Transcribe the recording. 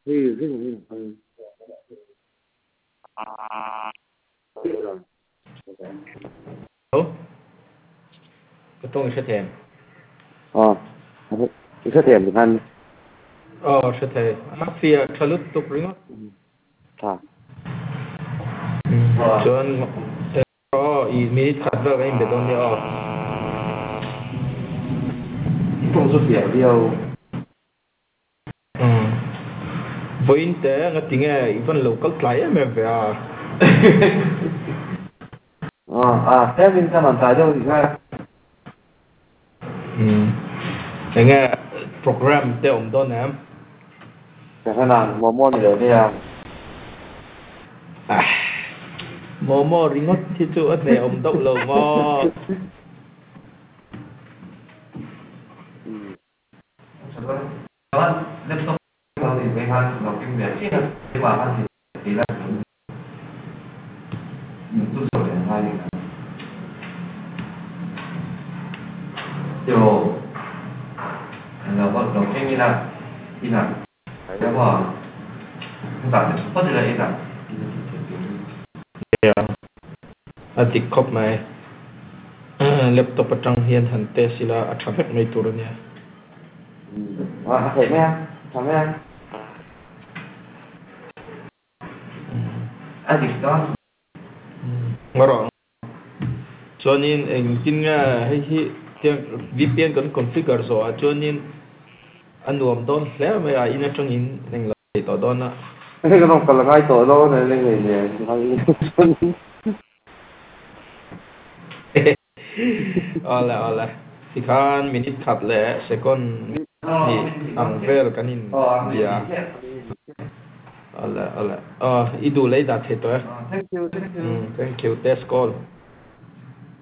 Hello, cái tông sẽ thèm. Sẽ thèm được ăn. Sẽ thèm. Phía trả lúc tục ring Thà. Chuẩn ý minute khát ra cái bê tông đi Không xuất hiện điều. Với thế ngắt tiếng even local client mà về Thế mình ra bàn tay đâu thì ngay. Thế nghe program để ông đó nè. Thế nào mò thì được đi à. Mò ringot thì chú ớt này ông đâu lâu mò. Laptop thì cái han đọc kinh điển chứ nhưng mà han thì là tu sửa để hai điều là bọn đọc kinh như nào phải ra bỏ không cảm có gì là ý nào Adik khóc mày laptop ở trong hiên hẳn tê xí là traffic mấy tù rồi nha. Thể mấy anh thằng mấy anh Adik đó Ngon cho nên anh tin hay tiếng VPN cần configure rồi cho nên anh nuông đón lẽ mà in ở trong in anh lại tỏ đón á. cái không cần là ngay tội đâu này lên người Ola thì khan minute khát lẽ second thì ang ver kanin dia ola idu lấy đặt hết rồi. Thank you test call